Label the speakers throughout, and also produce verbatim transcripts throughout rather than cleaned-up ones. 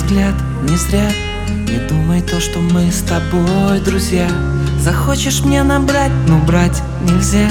Speaker 1: взгляд не зря. Не думай то, что мы с тобой друзья. Захочешь мне набрать, но брать нельзя.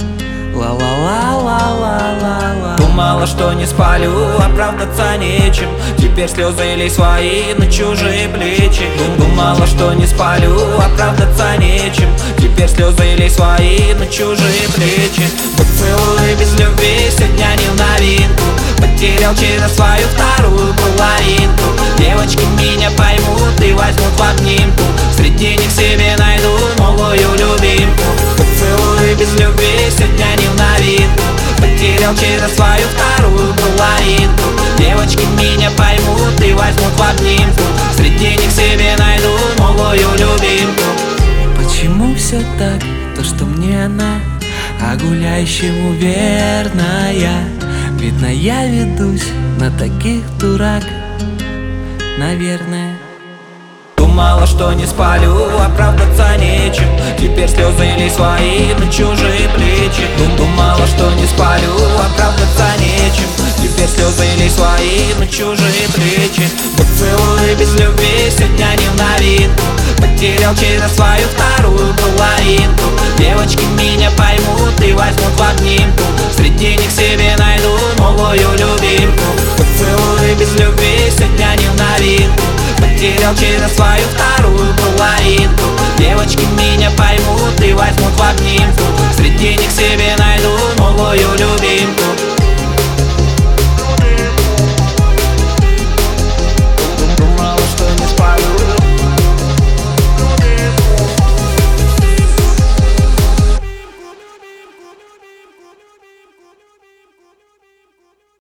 Speaker 1: Ла-ла-ла-ла-ла-ла-ла.
Speaker 2: Думала, что не спалю, оправдаться нечем. Теперь слезы лей свои на чужие плечи. Думала, что не спалю, оправдаться нечем. Теперь слезы лей свои на чужие плечи. Поцелуй без любви сегодня не в новинку. Потерял через свою вторую половинку. Девочки меня поймут и возьмут в обнимку. Среди них себе найду новую любимку. Поцелуй без любви сегодня не в новинку. Потерял через свою вторую половинку. Девочки меня поймут и возьмут в обнимку. Среди них себе найду новую любимку.
Speaker 1: Почему все так, то что мне она, а гуляющему верная? Видно, я ведусь на таких дурак, наверное.
Speaker 2: Думала, что не спалю, оправдаться нечем. Теперь слезы лей свои на чужие плечи. Думала, что не спалю, оправдаться нечем. Теперь слезы лей свои на чужие плечи. Поцелуй без любви сегодня не в новинку. Потерял через свою вторую половинку. Девочки меня поймут и возьмут в обнимку. Среди них себе найду новую любимку. Поцелуй без любви сегодня не в новинку. Потерял через свою вторую половинку. Девочки меня поймут и возьмут в обнимку. Среди них все